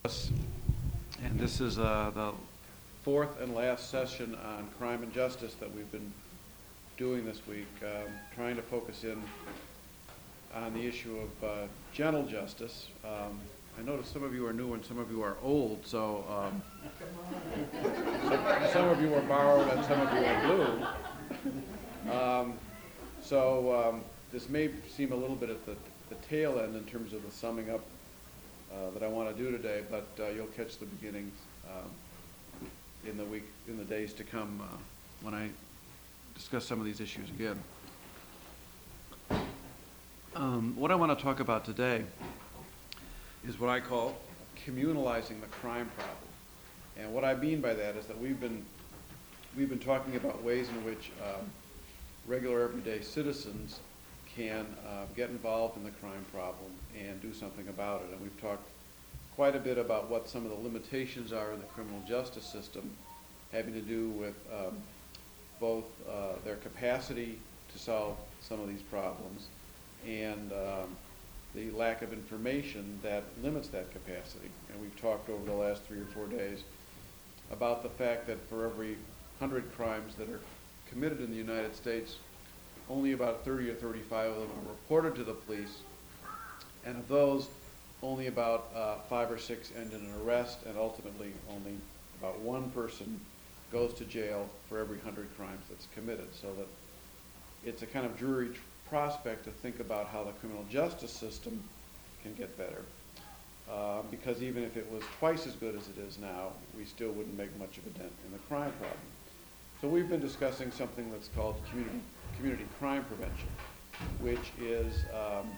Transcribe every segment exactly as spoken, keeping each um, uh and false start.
And this is uh, the fourth and last session on crime and justice that we've been doing this week, um, trying to focus in on the issue of uh, gentle justice. Um, I notice some of you are new and some of you are old, so um, some, some of you are borrowed and some of you are blue. Um, so um, this may seem a little bit at the, the tail end in terms of the summing up Uh, that I want to do today, but uh, you'll catch the beginnings um, in the week, in the days to come uh, when I discuss some of these issues again. Um, what I want to talk about today is what I call communalizing the crime problem. And what I mean by that is that we've been we've been talking about ways in which uh, regular everyday citizens can uh, get involved in the crime problem and do something about it. And we've talked quite a bit about what some of the limitations are in the criminal justice system, having to do with um, both uh, their capacity to solve some of these problems and um, the lack of information that limits that capacity. And we've talked over the last three or four days about the fact that for every one hundred crimes that are committed in the United States, only about thirty or thirty-five of them are reported to the police, and of those, only about uh, five or six end in an arrest, and ultimately only about one person goes to jail for every one hundred crimes that's committed. So that it's a kind of dreary prospect to think about how the criminal justice system can get better. Uh, because even if it was twice as good as it is now, we still wouldn't make much of a dent in the crime problem. So we've been discussing something that's called community community crime prevention, which is um,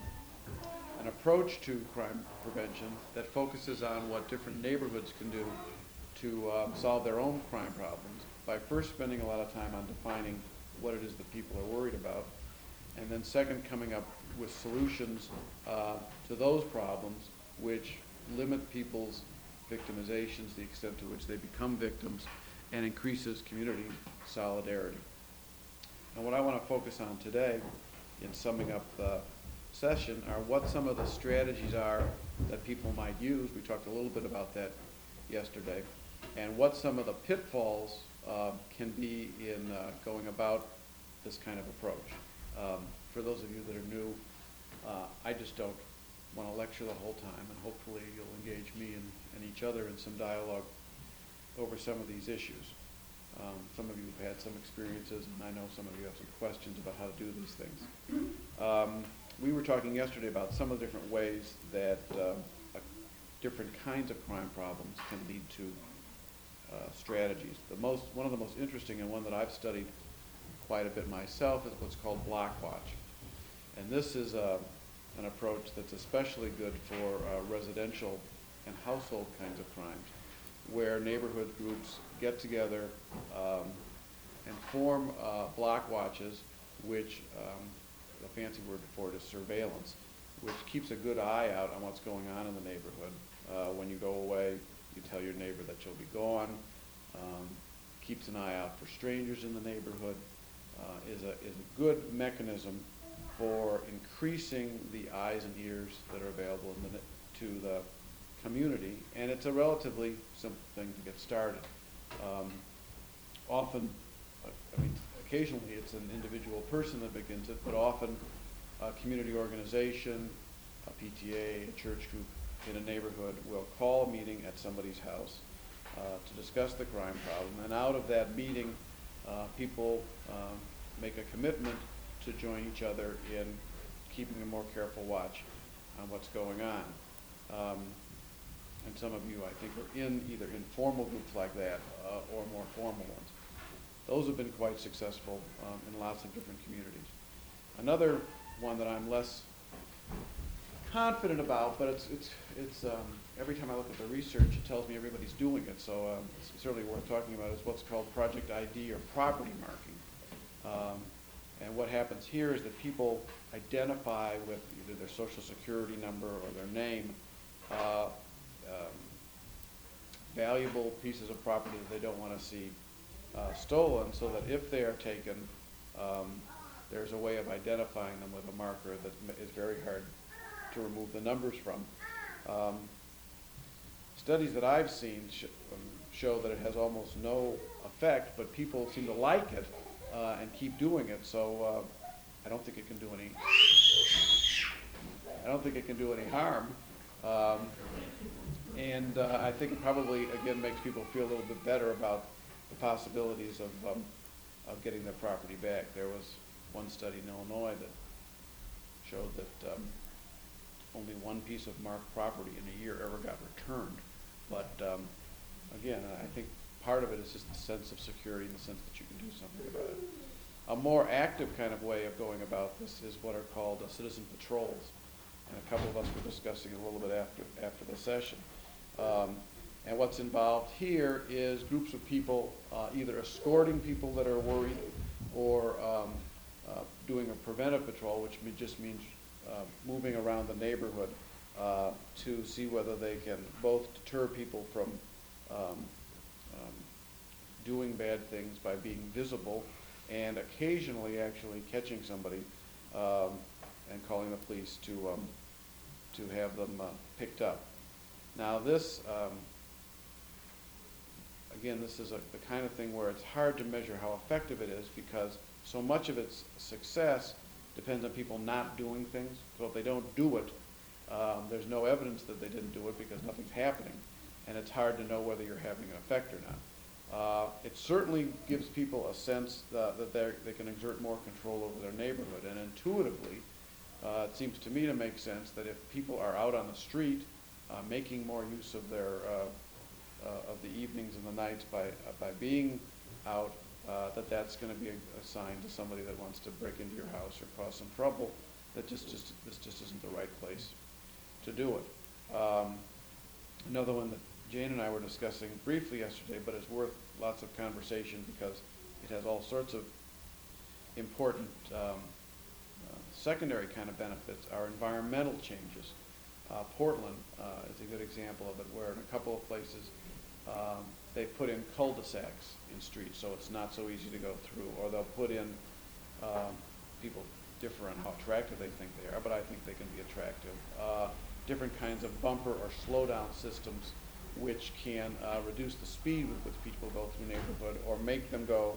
an approach to crime prevention that focuses on what different neighborhoods can do to um, solve their own crime problems by first spending a lot of time on defining what it is that people are worried about, and then second coming up with solutions uh, to those problems which limit people's victimizations, the extent to which they become victims, and increases community solidarity. And what I want to focus on today in summing up the session are what some of the strategies are that people might use. We talked a little bit about that yesterday. And what some of the pitfalls uh, can be in uh, going about this kind of approach. Um, for those of you that are new, uh, I just don't want to lecture the whole time, and hopefully you'll engage me and, and each other in some dialogue over some of these issues. Um, some of you have had some experiences, and I know some of you have some questions about how to do these things. Um, we were talking yesterday about some of the different ways that uh, uh, different kinds of crime problems can lead to uh, strategies. The most, one of the most interesting, and one that I've studied quite a bit myself, is what's called block watch. And this is uh, an approach that's especially good for uh, residential and household kinds of crimes, where neighborhood groups get together um, and form uh, block watches, which um, the fancy word for it is surveillance, which keeps a good eye out on what's going on in the neighborhood. Uh, when you go away, you tell your neighbor that you'll be gone. Um, keeps an eye out for strangers in the neighborhood. Uh, is a is a good mechanism for increasing the eyes and ears that are available in the, to the community, and it's a relatively simple thing to get started. Um, often, uh, I mean, occasionally it's an individual person that begins it, but often a community organization, a P T A, a church group in a neighborhood will call a meeting at somebody's house uh, to discuss the crime problem, and out of that meeting, uh, people uh, make a commitment to join each other in keeping a more careful watch on what's going on. Um, And some of you, I think, are in either informal groups like that uh, or more formal ones. Those have been quite successful um, in lots of different communities. Another one that I'm less confident about, but it's it's it's um, every time I look at the research, it tells me everybody's doing it. So um, it's certainly worth talking about. Is what's called Project I D, or property marking. Um, and what happens here is that people identify with either their social security number or their name Uh, Um, valuable pieces of property that they don't want to see uh, stolen, so that if they are taken, um, there's a way of identifying them with a marker that is very hard to remove the numbers from. Um, studies that I've seen sh um, show that it has almost no effect, but people seem to like it uh, and keep doing it. So uh, I don't think it can do any. I don't think it can do any harm. Um, and uh, I think it probably again makes people feel a little bit better about the possibilities of um, of getting their property back. There was one study in Illinois that showed that um, only one piece of marked property in a year ever got returned. But um, again, I think part of it is just the sense of security in the sense that you can do something about it. A more active kind of way of going about this is what are called uh, citizen patrols. And a couple of us were discussing it a little bit after, after the session. Um, and what's involved here is groups of people uh, either escorting people that are worried or um, uh, doing a preventive patrol, which me just means uh, moving around the neighborhood uh, to see whether they can both deter people from um, um, doing bad things by being visible and occasionally actually catching somebody um, and calling the police to, um, to have them uh, picked up. Now this, um, again, this is a, the kind of thing where it's hard to measure how effective it is because so much of its success depends on people not doing things. So if they don't do it, um, there's no evidence that they didn't do it because nothing's happening. And it's hard to know whether you're having an effect or not. Uh, it certainly gives people a sense that, that they can exert more control over their neighborhood. And intuitively, uh, it seems to me to make sense that if people are out on the street uh, making more use of their uh, uh, of the evenings and the nights by, uh, by being out, uh, that that's going to be a, a sign to somebody that wants to break into your house or cause some trouble, that just, just this just isn't the right place to do it. Um, another one that Jane and I were discussing briefly yesterday, but it's worth lots of conversation because it has all sorts of important um, uh, secondary kind of benefits, are environmental changes. Uh, Portland uh, is a good example of it, where in a couple of places um, they put in cul-de-sacs in streets, so it's not so easy to go through, or they'll put in, um, people differ on how attractive they think they are, but I think they can be attractive, uh, different kinds of bumper or slowdown systems which can uh, reduce the speed with which people go through a neighborhood or make them go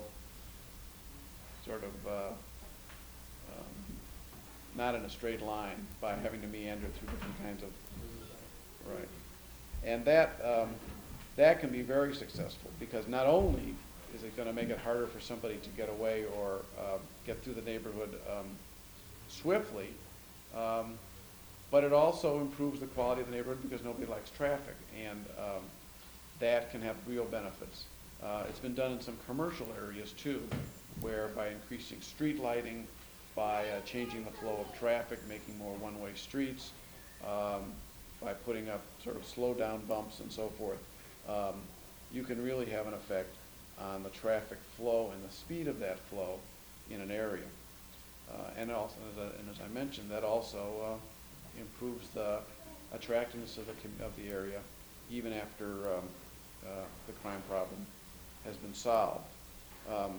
sort of uh, um, not in a straight line by having to meander through different kinds of, right. And that, um, that can be very successful because not only is it going to make it harder for somebody to get away or uh, get through the neighborhood um, swiftly, um, but it also improves the quality of the neighborhood because nobody likes traffic, and um, that can have real benefits. Uh, it's been done in some commercial areas too, where by increasing street lighting, by uh, changing the flow of traffic, making more one-way streets, um, by putting up sort of slow down bumps and so forth, um, you can really have an effect on the traffic flow and the speed of that flow in an area. Uh, and also, as I, and as I mentioned, that also uh, improves the attractiveness of the, of the area even after um, uh, the crime problem has been solved. Um,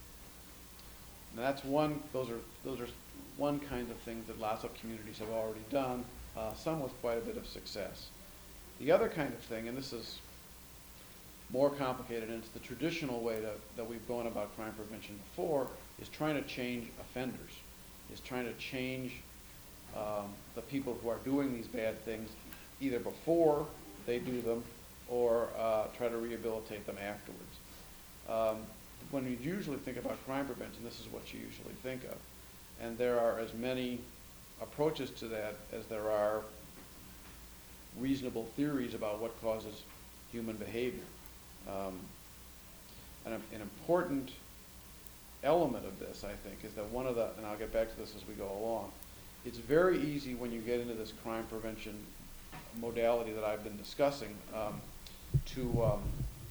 and that's one, those are, those are one kind of things that lots of communities have already done, uh, some with quite a bit of success. The other kind of thing, and this is more complicated, and it's the traditional way to, that we've gone about crime prevention before, is trying to change offenders, is trying to change um, the people who are doing these bad things either before they do them or uh, try to rehabilitate them afterwards. Um, when you usually think about crime prevention, this is what you usually think of. And there are as many approaches to that as there are reasonable theories about what causes human behavior. Um, an, an important element of this, I think, is that one of the, and I'll get back to this as we go along, it's very easy when you get into this crime prevention modality that I've been discussing um, to um,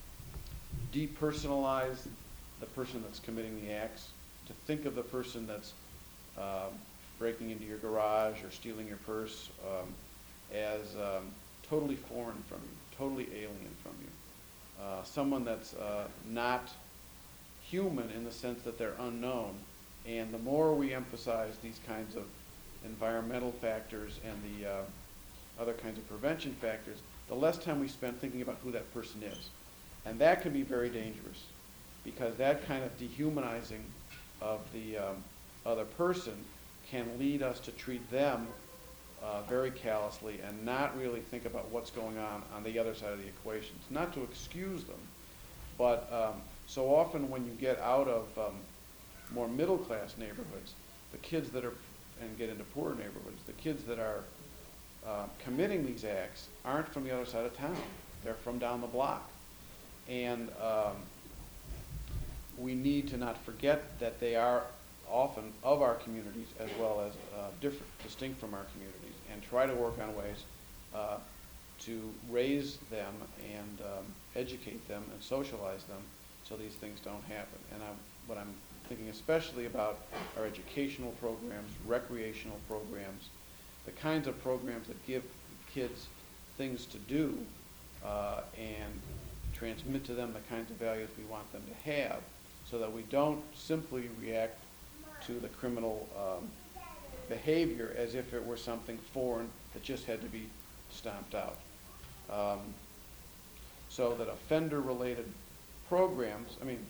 depersonalize the person that's committing the acts, to think of the person that's um, breaking into your garage or stealing your purse um, as um, totally foreign from you, totally alien from you. Uh, someone that's uh, not human in the sense that they're unknown. And the more we emphasize these kinds of environmental factors and the uh, other kinds of prevention factors, the less time we spend thinking about who that person is. And that can be very dangerous, because that kind of dehumanizing of the um, other person can lead us to treat them uh, very callously and not really think about what's going on on the other side of the equation. It's not to excuse them, but um, so often when you get out of um, more middle-class neighborhoods, the kids that are, and get into poorer neighborhoods, the kids that are uh, committing these acts aren't from the other side of town. They're from down the block. And um, we need to not forget that they are often of our communities as well as uh, different, distinct from our communities, and try to work on ways uh, to raise them and um, educate them and socialize them so these things don't happen. And I'm, what I'm thinking especially about are educational programs, recreational programs, the kinds of programs that give kids things to do uh, and transmit to them the kinds of values we want them to have, so that we don't simply react to the criminal um, behavior as if it were something foreign that just had to be stomped out. Um, so that offender-related programs, I mean,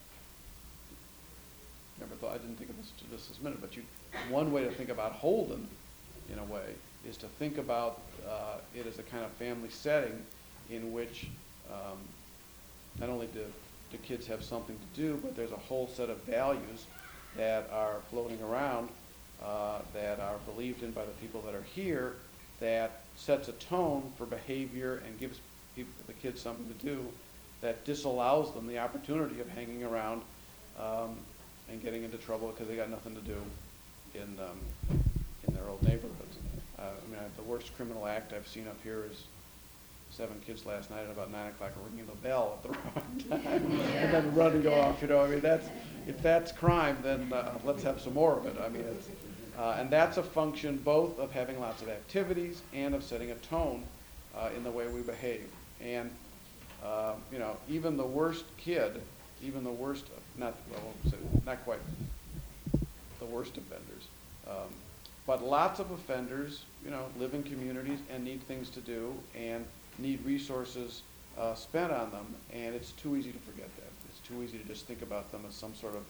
never thought, I didn't think of this to this this minute, but you, one way to think about Holden, in a way, is to think about uh, it as a kind of family setting in which um, not only do the kids have something to do, but there's a whole set of values that are floating around uh, that are believed in by the people that are here, that sets a tone for behavior and gives people, the kids something to do that disallows them the opportunity of hanging around um, and getting into trouble because they got nothing to do in um, in their old neighborhoods. Uh, I mean, I, the worst criminal act I've seen up here is seven kids last night at about nine o'clock ringing the bell at the wrong time, and then run and go off. You know, I mean, that's if that's crime, then uh, let's have some more of it. I mean, it's, uh, and that's a function both of having lots of activities and of setting a tone uh, in the way we behave. And uh, you know, even the worst kid, even the worst, not well, not quite the worst offenders, um, but lots of offenders, you know, live in communities and need things to do and need resources uh, spent on them, and it's too easy to forget that. It's too easy to just think about them as some sort of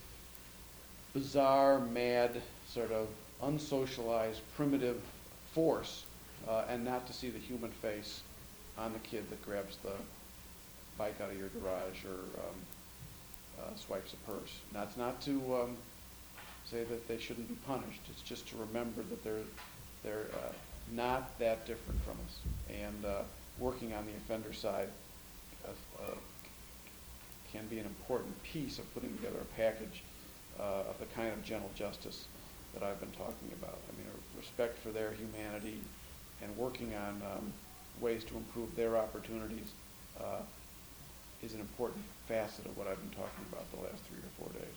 bizarre, mad, sort of unsocialized, primitive force, uh, and not to see the human face on the kid that grabs the bike out of your garage or um, uh, swipes a purse. That's not to um, say that they shouldn't be punished. It's just to remember that they're they're uh, not that different from us. And uh, working on the offender side uh, uh, can be an important piece of putting together a package uh, of the kind of gentle justice that I've been talking about. I mean, a respect for their humanity and working on um, ways to improve their opportunities uh, is an important facet of what I've been talking about the last three or four days.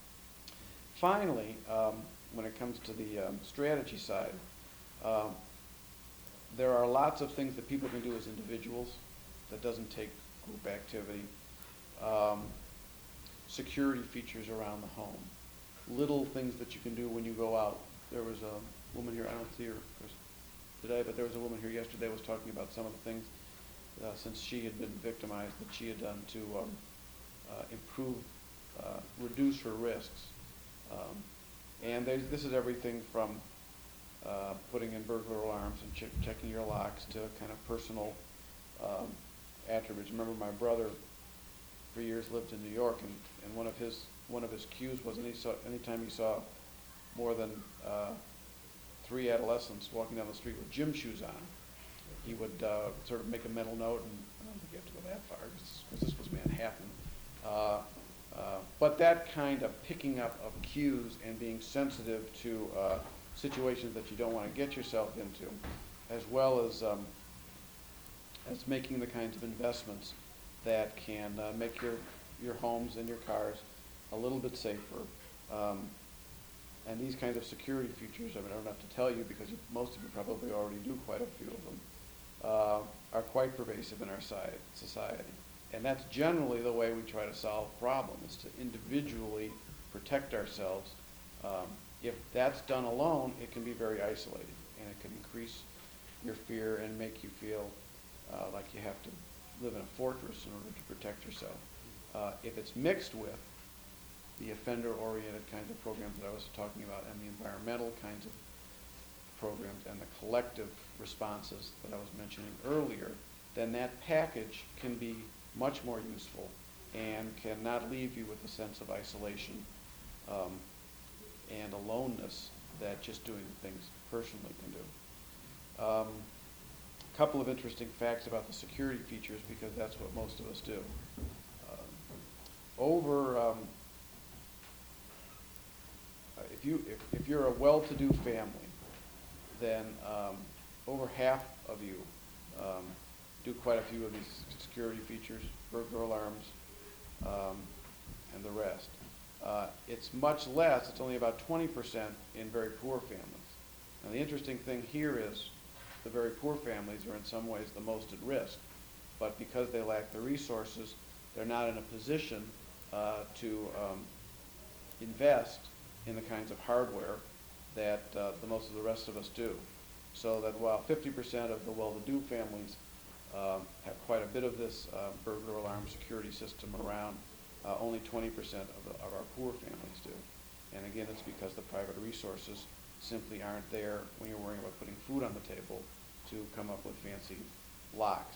Finally, um, when it comes to the um, strategy side, um, there are lots of things that people can do as individuals that doesn't take group activity. Um, security features around the home. Little things that you can do when you go out. There was a woman here, I don't see her today, but there was a woman here yesterday was talking about some of the things uh, since she had been victimized that she had done to um, uh, improve, uh, reduce her risks. Um, and there's, this is everything from uh, putting in burglar alarms and ch checking your locks to kind of personal um, attributes. Remember, my brother for years lived in New York, and, and one of his one of his cues was any saw, anytime he saw more than uh, three adolescents walking down the street with gym shoes on, he would uh, sort of make a mental note, and I don't think you have to go that far because this was Manhattan. Uh, uh, but that kind of picking up of cues and being sensitive to uh, situations that you don't want to get yourself into, as well as um, as making the kinds of investments that can uh, make your your homes and your cars a little bit safer. Um, and these kinds of security features, I mean, I don't have to tell you because you, most of you probably already do quite a few of them, uh, are quite pervasive in our society. And that's generally the way we try to solve problems, is to individually protect ourselves. Um, if that's done alone, it can be very isolating, and it can increase your fear and make you feel uh, like you have to live in a fortress in order to protect yourself. Uh, if it's mixed with the offender-oriented kinds of programs that I was talking about and the environmental kinds of programs and the collective responses that I was mentioning earlier, then that package can be much more useful and cannot leave you with a sense of isolation um, and aloneness that just doing things personally can do. Um, a couple of interesting facts about the security features, because that's what most of us do. Um, over, um, if, you, if, if you're a well-to-do family, then um, over half of you um, do quite a few of these security features, burglar alarms, um, and the rest. Uh, it's much less, it's only about twenty percent in very poor families. Now the interesting thing here is the very poor families are in some ways the most at risk, but because they lack the resources, they're not in a position uh, to um, invest in the kinds of hardware that uh, the most of the rest of us do. So that while fifty percent of the well-to-do families um, have quite a bit of this uh, burglar alarm security system around, uh, only twenty percent of, the, of our poor families do. And again, it's because the private resources simply aren't there when you're worrying about putting food on the table to come up with fancy locks.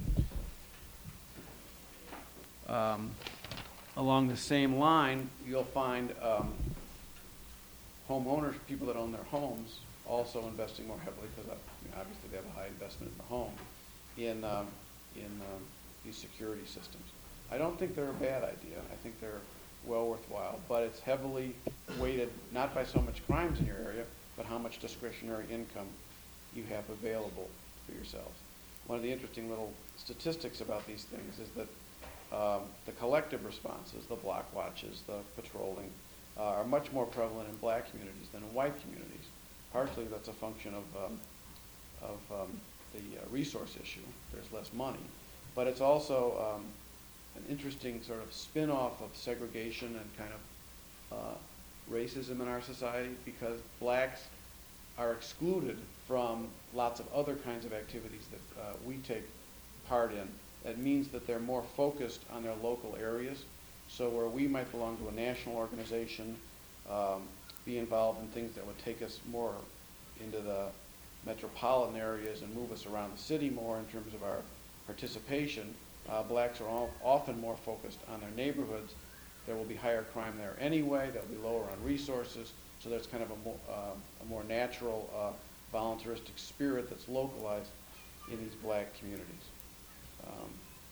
Um, along the same line, you'll find um, homeowners, people that own their homes, also investing more heavily, because uh, you know, obviously they have a high investment in the home, in, um, in um, these security systems. I don't think they're a bad idea. I think they're well worthwhile, but it's heavily weighted not by so much crimes in your area, but how much discretionary income you have available for yourselves. One of the interesting little statistics about these things is that um, the collective responses, the block watches, the patrolling, uh, are much more prevalent in black communities than in white communities. Partially that's a function of, um, of um, the uh, resource issue. There's less money. But it's also um, an interesting sort of spin-off of segregation and kind of uh, racism in our society, because blacks are excluded from lots of other kinds of activities that uh, we take part in. That means that they're more focused on their local areas. So where we might belong to a national organization, um, be involved in things that would take us more into the metropolitan areas and move us around the city more in terms of our participation, uh, blacks are all, often more focused on their neighborhoods. There will be higher crime there anyway. They'll be lower on resources. So there's kind of a more, uh, a more natural uh, voluntaristic spirit that's localized in these black communities. Um,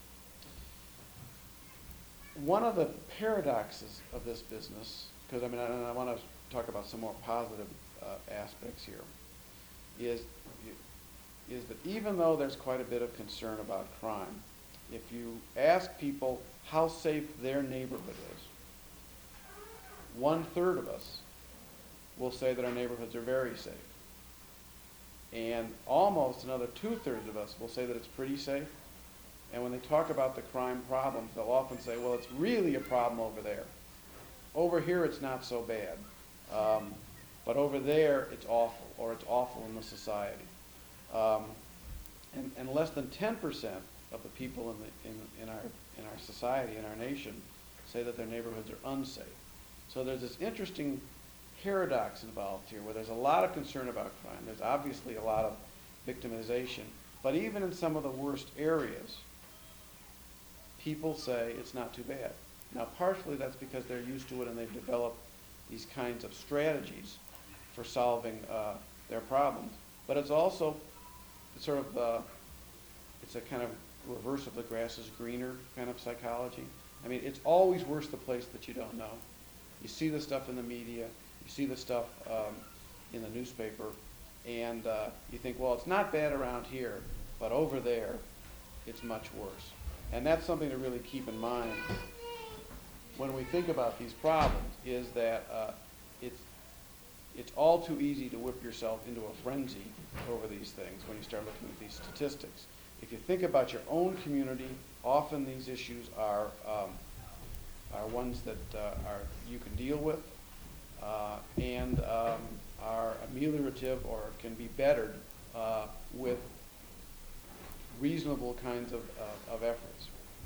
one of the paradoxes of this business, because I mean, I, I want to talk about some more positive uh, aspects here, is, is that even though there's quite a bit of concern about crime, if you ask people how safe their neighborhood is, one third of us will say that our neighborhoods are very safe. And almost another two-thirds of us will say that it's pretty safe. And when they talk about the crime problems, they'll often say, well, it's really a problem over there. Over here, it's not so bad. Um, but over there, it's awful, or it's awful in the society. Um, and, and less than ten percent of the people in, the, in, in, our, in our society, in our nation, say that their neighborhoods are unsafe. So there's this interesting paradox involved here, where there's a lot of concern about crime. There's obviously a lot of victimization. But even in some of the worst areas, people say it's not too bad. Now, partially that's because they're used to it and they've developed these kinds of strategies for solving uh, their problems. But it's also sort of, uh, it's a kind of reverse of the grass is greener kind of psychology. I mean, it's always worse the place that you don't know. You see the stuff in the media, you see the stuff um, in the newspaper, and uh, you think, well, it's not bad around here, but over there, it's much worse. And that's something to really keep in mind when we think about these problems, is that uh, it's, it's all too easy to whip yourself into a frenzy over these things when you start looking at these statistics. If you think about your own community, often these issues are, um, are ones that uh, are, you can deal with uh, and um, are ameliorative or can be bettered uh, with reasonable kinds of, uh, of efforts.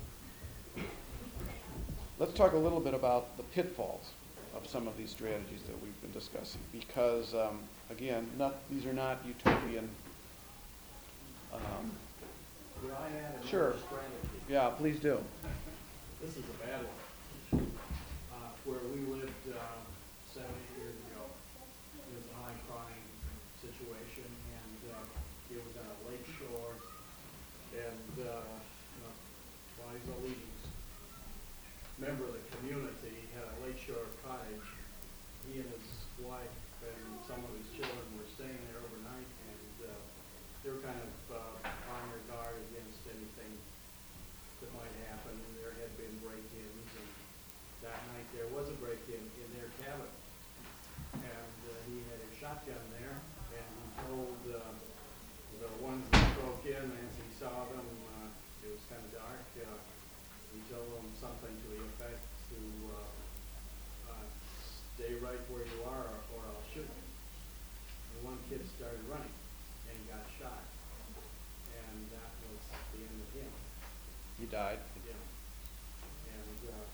Let's talk a little bit about the pitfalls of some of these strategies that we've been discussing, because um, again, not, these are not utopian. Um, Could I add another Sure. strategy? yeah, please do. This is a bad one. Uh, where we lived, uh, seventy years ago, it was a high crime situation, and, uh, it was on a lake shore, and, uh, you know, Wise Allegiance, member of the community, had a lakeshore cottage. He and his wife and some of his children were staying there overnight, and, uh, they were kind of, uh, on their guard against anything that might happen, and there had been break-ins, and that night there was a break-in in their cabin. And uh, he had a shotgun there, and he told uh, the ones that broke in, as he saw them, uh, it was kind of dark, uh, he told them something to the effect to uh, uh, stay right where you are, or, or I'll shoot you. And one kid started running and got shot, and that was the end of him. He died. Yeah. And, uh,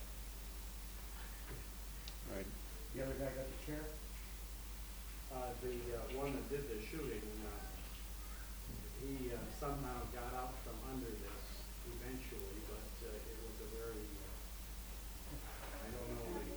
Right. The other guy got the chair? uh, the, uh, one that did the shooting, uh, he, uh, somehow got out from under this eventually, but, uh, it was a very, uh, I don't know the,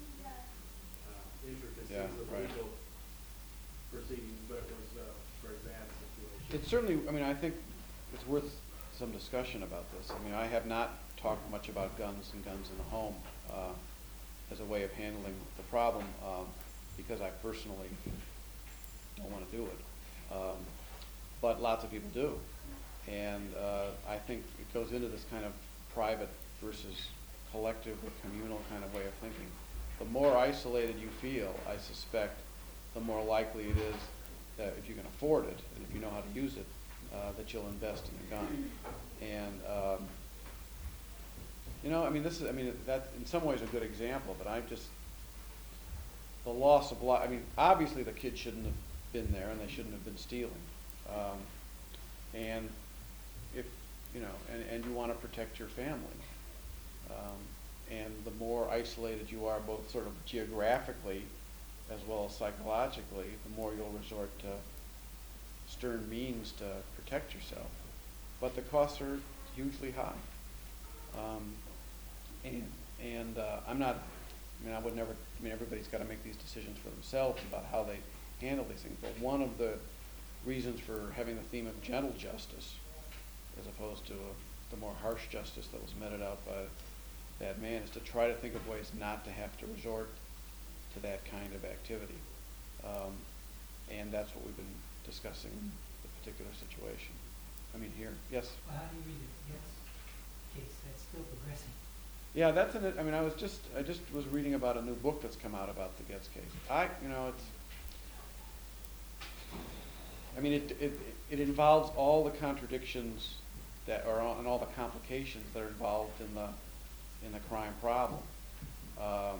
uh, intricacies Yeah, of right. legal proceedings, but it was a very bad situation. It's certainly, I mean, I think it's worth some discussion about this. I mean, I have not talked much about guns and guns in the home uh, as a way of handling the problem, um, because I personally don't want to do it. Um, but lots of people do. And uh, I think it goes into this kind of private versus collective or communal kind of way of thinking. The more isolated you feel, I suspect, the more likely it is that if you can afford it, and if you know how to use it, uh, that you'll invest in a gun. And, um, you know, I mean, this is, I mean, that's in some ways a good example, but I just, the loss of life, I mean, obviously the kid shouldn't have been there and they shouldn't have been stealing. Um, and if, you know, and, and you want to protect your family. Um, and the more isolated you are, both sort of geographically as well as psychologically, the more you'll resort to stern means to protect yourself. But the costs are hugely high. Um, and and uh, I'm not, I mean, I would never, I mean, everybody's got to make these decisions for themselves about how they handle these things. But one of the reasons for having the theme of gentle justice, as opposed to a, the more harsh justice that was meted out by that man, is to try to think of ways not to have to resort to that kind of activity. Um, and that's what we've been discussing in the particular situation. I mean, here, yes? Well, how do you read the Getz case? That's still progressing. Yeah, that's an, I mean, I was just, I just was reading about a new book that's come out about the Getz case. I, you know, it's, I mean, it, it, it involves all the contradictions that are, on- and all the complications that are involved in the, in the crime problem. Um,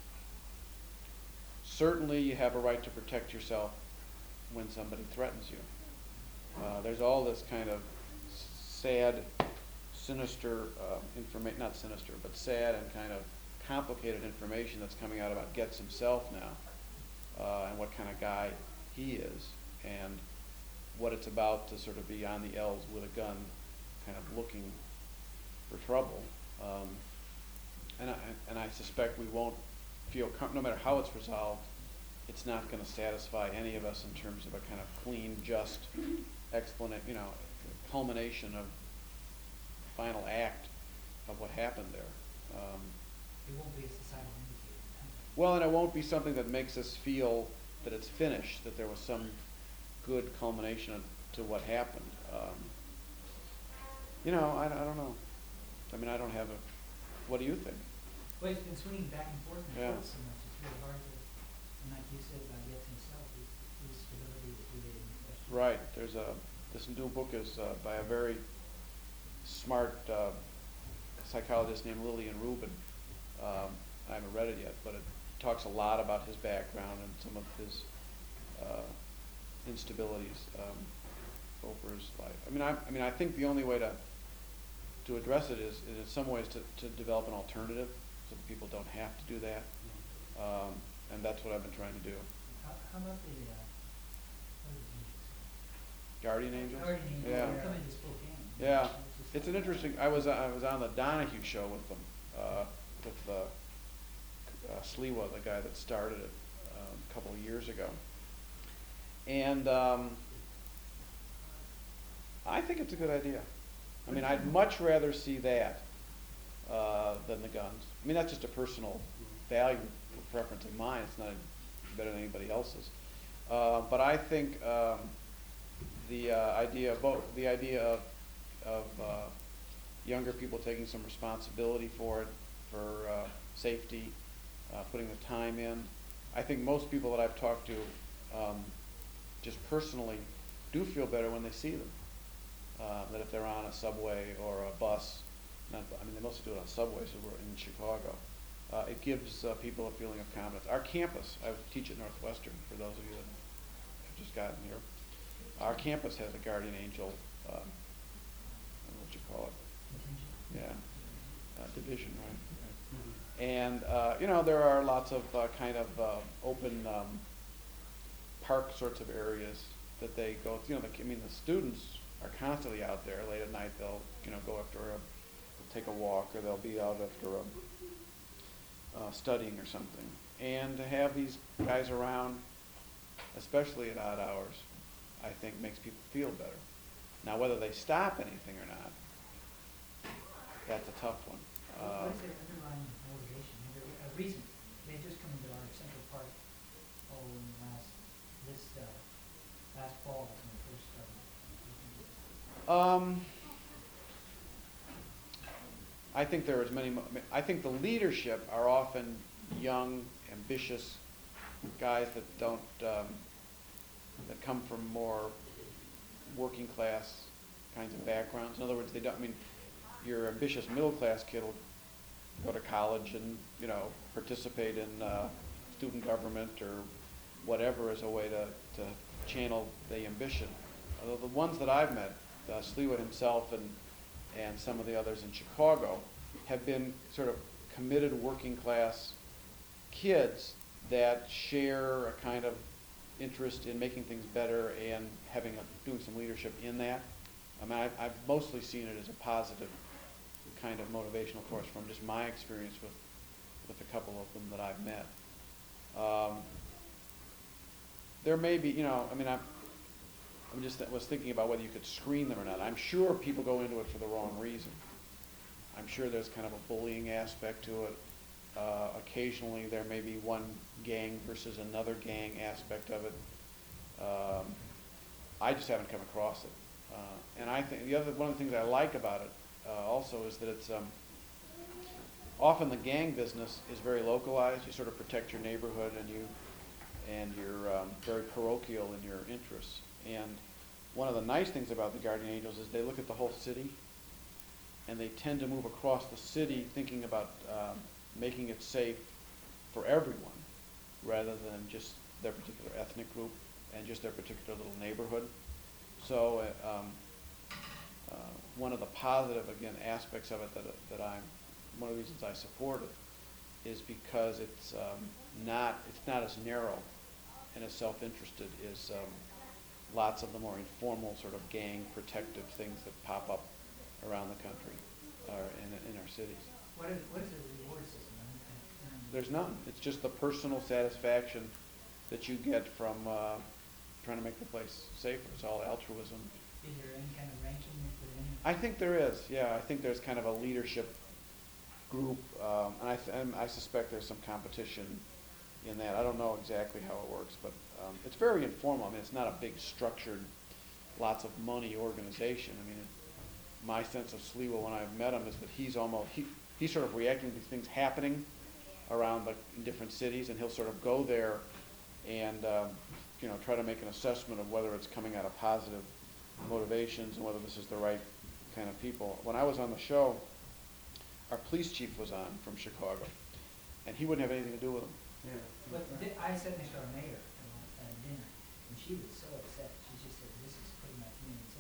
certainly you have a right to protect yourself when somebody threatens you. Uh, there's all this kind of sad, sinister uh, information, not sinister, but sad and kind of complicated information that's coming out about Getz himself now, uh, and what kind of guy he is, and what it's about to sort of be on the L's with a gun, kind of looking for trouble. Um, and, I, and I suspect we won't feel, com- no matter how it's resolved, it's not going to satisfy any of us in terms of a kind of clean, just explanation, you know, culmination of final act of what happened there. Um, It won't be a societal indicator. well, and it won't be something that makes us feel that it's finished, that there was some good culmination of, to what happened. Um, you know, I, I don't know. I mean, I don't have a, what do you think? Well, it's been swinging back and forth in the Yeah. courts so much, it's really hard to, and like you said about Getz himself, his, his stability is really in question. Right. There's a, this new book is uh, by a very smart uh, psychologist named Lillian Rubin. Um, I haven't read it yet, but it talks a lot about his background and some of his uh, instabilities. Um, over his life. I mean, I, I mean, I think the only way to, to address it is, is in some ways to, to develop an alternative, so that people don't have to do that. Um, and that's what I've been trying to do. How, how about the, uh, what is it? Guardian Angels? Guardian Angels, Yeah. they're coming to Spokane. Yeah, Which is- it's an interesting, I was, I was on the Donahue show with them, uh, with, uh, uh, Sliwa, the guy that started it, um, a couple of years ago. And, um, I think it's a good idea. I mean, I'd much rather see that, uh, than the guns. I mean, that's just a personal value preference of mine, it's not better than anybody else's. Uh, but I think, um, the, uh, idea of both, the idea of, of, uh, younger people taking some responsibility for it, for, uh, safety, uh, putting the time in. I think most people that I've talked to, um, just personally, do feel better when they see them. Uh, that if they're on a subway or a bus, not, I mean, they mostly do it on subways, so we're in Chicago. Uh, it gives uh, people a feeling of confidence. Our campus, I teach at Northwestern, for those of you that have just gotten here. Our campus has a guardian angel, uh, I don't know what you call it, Contingent. yeah, uh, division, right? And, uh, you know, there are lots of uh, kind of uh, open um, park sorts of areas that they go, you know, the, I mean, the students are constantly out there. Late at night, they'll, you know, go after a, take a walk, or they'll be out after a, uh, studying or something. And to have these guys around, especially at odd hours, I think makes people feel better. Now, whether they stop anything or not, that's a tough one. Uh, What is their underlying motivation, and their, a reason? They just come into our Central Park, oh, last, this, uh, last fall, when we first started. Um, I think there is many, mo- I mean, I think the leadership are often young, ambitious guys that don't, um, that come from more working class kinds of backgrounds. In other words, they don't, I mean, your ambitious middle class kid will go to college and, you know, participate in, uh, student government or whatever as a way to, to channel the ambition. Although the ones that I've met, uh, Sliwa himself and, and some of the others in Chicago, have been sort of committed working class kids that share a kind of interest in making things better and having a, doing some leadership in that. I mean, I've, I've mostly seen it as a positive kind of motivational force from just my experience with, with a couple of them that I've met. Um, there may be, you know, I mean, I'm, I'm just was thinking about whether you could screen them or not. I'm sure people go into it for the wrong reason. I'm sure there's kind of a bullying aspect to it. Uh, occasionally there may be one gang versus another gang aspect of it. Um, I just haven't come across it. Uh, and I think the other one of the things I like about it uh, also is that it's um, often the gang business is very localized. You sort of protect your neighborhood, and you and you're um, very parochial in your interests. And one of the nice things about the Guardian Angels is they look at the whole city, and they tend to move across the city thinking about um, making it safe for everyone, rather than just their particular ethnic group and just their particular little neighborhood. So uh, um, uh, one of the positive, again, aspects of it that, that I'm, one of the reasons I support it is because it's um, not, it's not as narrow and as self-interested as um, lots of the more informal sort of gang protective things that pop up around the country or in, in our cities. What is, what is the reward system? I mean, I- um, There's none. It's just the personal satisfaction that you get from uh, trying to make the place safer. It's all altruism. Is there any kind of ranking within? I think there is, yeah. I think there's kind of a leadership group, um, and I, th and I suspect there's some competition in that. I don't know exactly how it works, but um, it's very informal. I mean, it's not a big structured, lots of money organization. I mean, it, my sense of Sliwa when I've met him is that he's almost, he, he's sort of reacting to these things happening around the, in different cities, and he'll sort of go there and, um, you know, try to make an assessment of whether it's coming out of positive motivations and whether this is the right kind of people. When I was on the show, our police chief was on from Chicago, and he wouldn't have anything to do with them. Yeah. But di- I sat next to our mayor at at dinner, and she was so upset. She just said, "This is putting my community in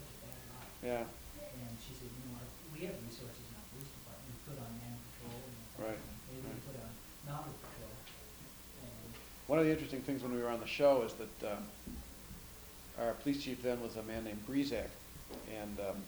yeah, And she said, you know, our- we have resources in our police department, we put on man patrol, and Right, maybe we right. put on mounted patrol. And One of the interesting things when we were on the show is that uh, our police chief then was a man named Breezak, and um,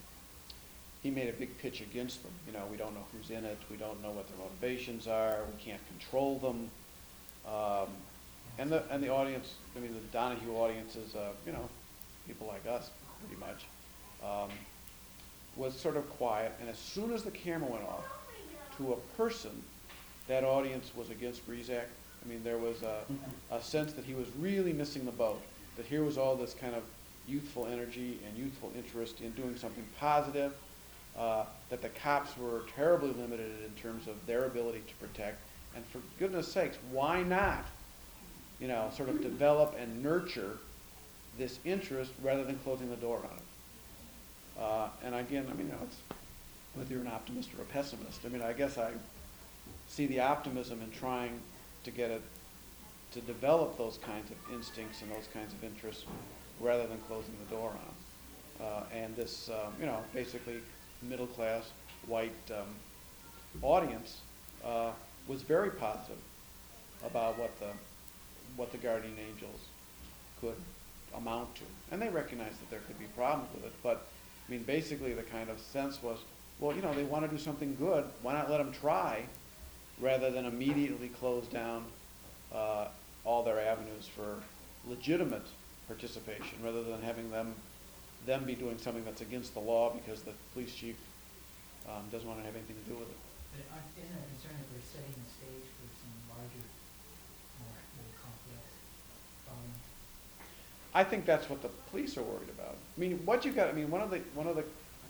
he made a big pitch against them. You know, we don't know who's in it, we don't know what their motivations are, we can't control them. Um, and the and the audience, I mean, the Donahue audience is, uh, you know, people like us, pretty much, um, was sort of quiet. And as soon as the camera went off to a person, that audience was against Breezak. I mean, there was a, a sense that he was really missing the boat, that here was all this kind of youthful energy and youthful interest in doing something positive, uh, that the cops were terribly limited in terms of their ability to protect. And for goodness sakes, why not, you know, sort of develop and nurture this interest rather than closing the door on it? Uh, and again, I mean, you know, it's, whether you're an optimist or a pessimist, I mean, I guess I see the optimism in trying to get it, to develop those kinds of instincts and those kinds of interests rather than closing the door on them. Uh, and this, um, you know, basically middle-class, white um, audience uh, was very positive about what the, what the Guardian Angels could amount to. And they recognized that there could be problems with it, but I mean, basically the kind of sense was, well, you know, they want to do something good, why not let them try, rather than immediately close down uh, all their avenues for legitimate participation, rather than having them them be doing something that's against the law because the police chief um, doesn't want to have anything to do with it. But aren't, isn't there a concern that we're setting the stage for some larger, more, more complex problems? I think that's what the police are worried about. I mean, what you got, I mean, one of the, one of the,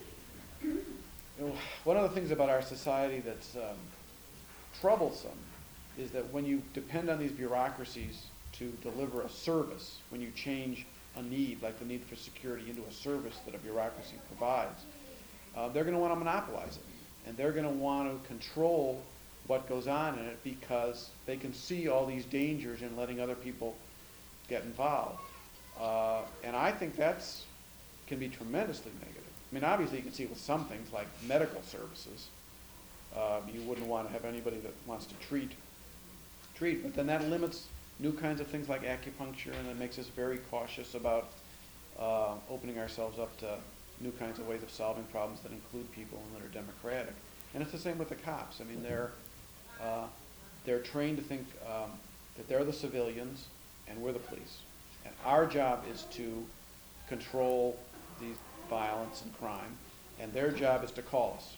you know, one of the things about our society that's um, troublesome is that when you depend on these bureaucracies to deliver a service, when you change a need, like the need for security, into a service that a bureaucracy provides, uh, they're going to want to monopolize it. And they're going to want to control what goes on in it because they can see all these dangers in letting other people get involved. Uh, and I think that's can be tremendously negative. I mean, obviously you can see it with some things like medical services. Uh, you wouldn't want to have anybody that wants to treat, treat, but then that limits new kinds of things like acupuncture, and it makes us very cautious about uh, opening ourselves up to new kinds of ways of solving problems that include people and that are democratic. And it's the same with the cops. I mean, they're uh, they're trained to think um, that they're the civilians and we're the police, and our job is to control these violence and crime, and their job is to call us.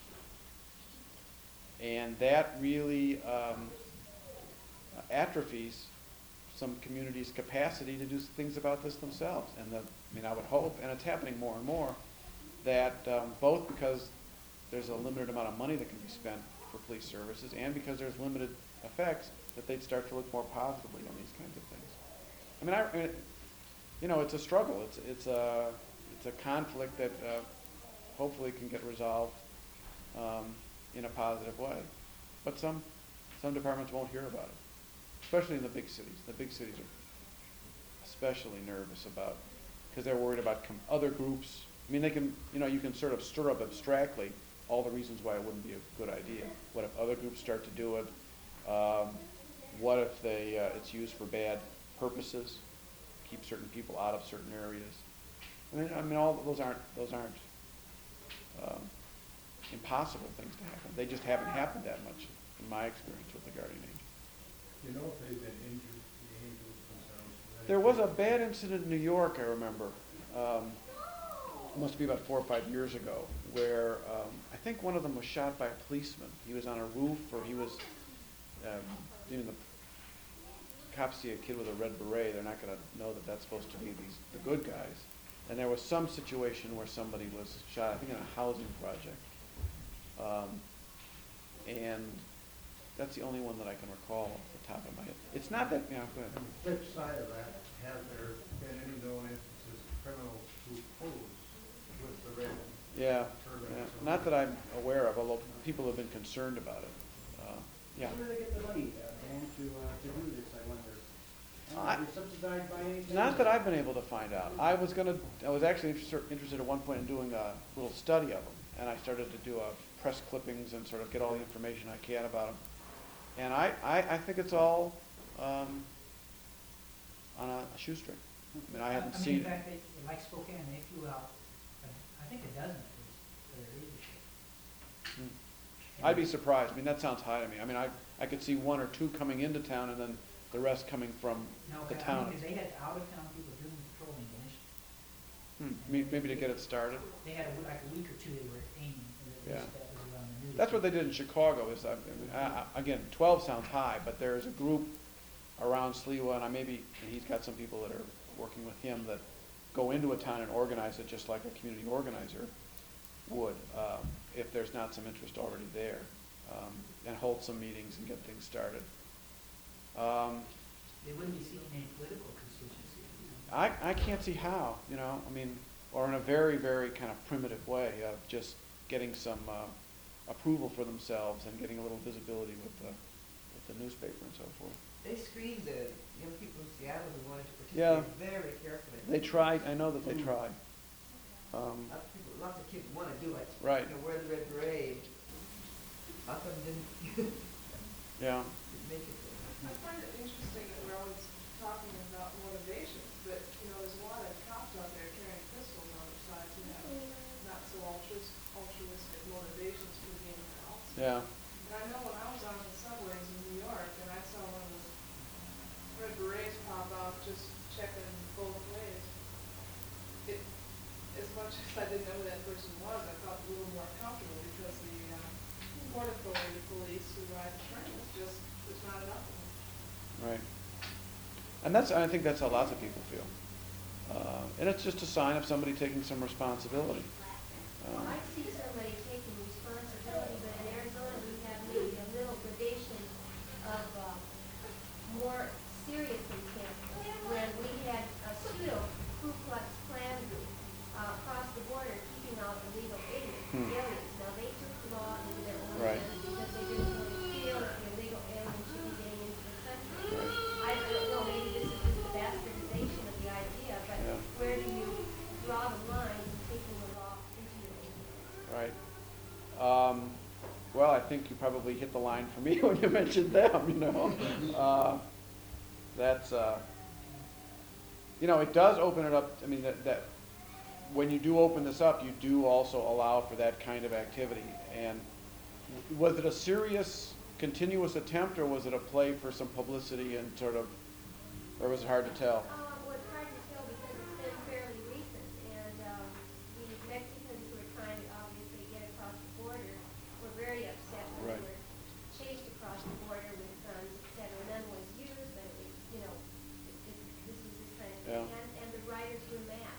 And that really um, atrophies some communities' capacity to do things about this themselves. And the, I mean, I would hope, and it's happening more and more, that um, both because there's a limited amount of money that can be spent for police services, and because there's limited effects, that they'd start to look more positively on these kinds of things. I mean, I, I mean, you know, it's a struggle. It's it's a it's a conflict that uh, hopefully can get resolved um, in a positive way. But some some departments won't hear about it, especially in the big cities. The big cities are especially nervous about, because they're worried about com other groups. I mean, they can, you know, you can sort of stir up abstractly all the reasons why it wouldn't be a good idea. What if other groups start to do it? Um, what if they uh, it's used for bad purposes? Keep certain people out of certain areas. I mean, I mean, all those aren't those aren't um, impossible things to happen. They just haven't happened that much, in my experience with the Guardian Angel. You know if they've been injured, the angels themselves? There was a bad incident in New York, I remember. Um, it must be about four or five years ago, where um, I think one of them was shot by a policeman. He was on a roof, or he was, um, you know, the cops see a kid with a red beret, they're not going to know that that's supposed to be these the good guys. And there was some situation where somebody was shot, I think in a housing project. Um, and that's the only one that I can recall off the top of my head. It's not that, you know, go ahead. On the flip side of that, have there been any known instances of criminals who pose with the red? Yeah, turban yeah. or something? Not that I'm aware of, although people have been concerned about it. Uh, yeah. Where do they get the money, uh, Dan, to, uh, to do this, I wonder? I I- Are they subsidized by anything? Not that I've been able to find out. I was gonna, I was actually interested, interested at one point in doing a little study of them, and I started to do a press clippings and sort of get all the information I can about them. And I, I, I think it's all, um, on a shoestring. I mean, I haven't I mean, seen in it. fact, they, like Spokane, they flew out, uh, I think a dozen for their leadership. Hmm. I'd be surprised. I mean, that sounds high to me. I mean, I, I could see one or two coming into town and then the rest coming from No, the I mean, town. because they had out-of-town people doing patrolling initially. Hmm, may- maybe to get it started. They had a, w- like a week or two they were aiming, and at Yeah. least that was around the news. That's what they did in Chicago, is, I, I, I- again, twelve sounds high, but there's a group around Sliwa, and I maybe, and he's got some people that are working with him that go into a town and organize it just like a community organizer would, um, if there's not some interest already there, um, and hold some meetings and get things started. Um, They wouldn't be seeking any political constituency. I, I can't see how, you know, I mean, or in a very, very kind of primitive way of just getting some uh, approval for themselves and getting a little visibility with the, with the newspaper and so forth. They screened the young people in Seattle who wanted to Yeah. participate very carefully. They tried, I know that they tried. Um, Lots of people, lots of kids want to do it. Right. You know, wear the red beret. Lots of them didn't yeah, make it. I find it interesting that we're always talking about motivations, but, you know, there's a lot of cops out there carrying pistols on their sides who have not so altruis- altruistic motivations for being cops. yeah, And I know when I was on the subways in New York and I saw one of those red berets pop out just checking both ways, it, as much as I didn't know who that person was, I felt a little more comfortable because the, uh, Port Authority police who ride the train was just, was not enough of them. right. And that's, I think that's how lots of people feel. Uh, and it's just a sign of somebody taking some responsibility. Well, Um, I see somebody taking responsibility, but in Arizona, we have maybe a little gradation of uh, more serious intent. When we had a pseudo Ku Klux Klan group uh, across the border keeping out illegal aliens. Hmm. aliens. Now, they took the law into their own Right. hands because they didn't really feel that the illegal aliens should be getting into the country. Right. I don't know, maybe this is just a bastardization of the idea, but Yeah. where do you draw the line in taking the law into your own hands? Right. Um, well, I think you probably hit the line for me when you mentioned them, you know. Uh, that's, uh, you know, it does open it up, I mean, that, that, when you do open this up, you do also allow for that kind of activity. And w- was it a serious, continuous attempt, or was it a play for some publicity and sort of, or was it hard to tell? Uh, well, it's hard to tell because it's been fairly recent, and, um, the Mexicans who are trying to obviously get across the border were very upset when Right. they were chased across the border with guns, et cetera. None was used, but it was, you know, it, it, this was this kind of thing. Yeah. And, and the riders were masked.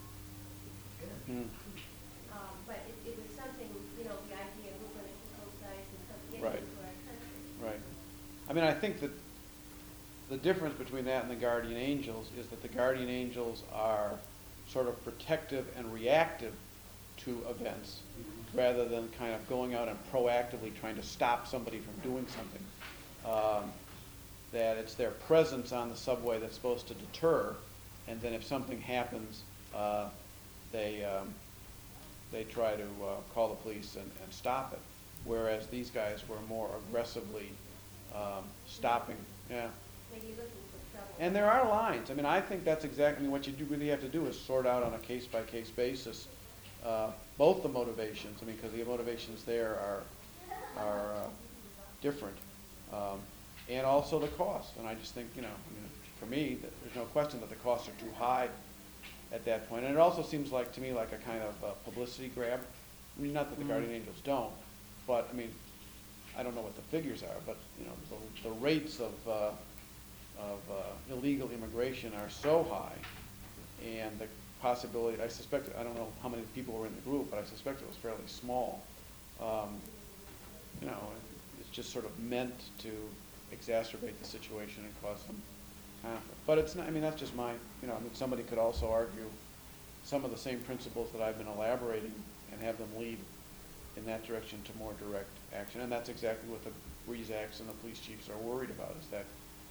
Hmm. Um, but it, it was something, you know, the idea we're gonna keep those guys and come get Right. into our country. Right. I mean, I think that the difference between that and the guardian angels is that the guardian angels are sort of protective and reactive to events, rather than kind of going out and proactively trying to stop somebody from doing something. Um, that it's their presence on the subway that's supposed to deter, and then if something happens, uh, they, um, they try to uh, call the police and, and stop it. Whereas these guys were more aggressively um, stopping, yeah. Maybe looking for trouble. And there are lines. I mean, I think that's exactly, I mean, what you do, really have to do is sort out on a case-by-case basis, uh, both the motivations, I mean, because the motivations there are, are uh, different, um, and also the cost. And I just think, you know, I mean, for me, that there's no question that the costs are too high at that point. And it also seems like, to me, like a kind of uh, publicity grab. I mean, not that the Guardian Angels don't, but, I mean, I don't know what the figures are, but, you know, the, the rates of, uh, of uh, illegal immigration are so high, and the possibility, I suspect, I don't know how many people were in the group, but I suspect it was fairly small. Um, you know, it's just sort of meant to exacerbate the situation and cause some conflict. But it's not, I mean, that's just my, you know, I mean, somebody could also argue some of the same principles that I've been elaborating and have them lead in that direction to more direct action. And that's exactly what the Breeze Acts and the police chiefs are worried about, is that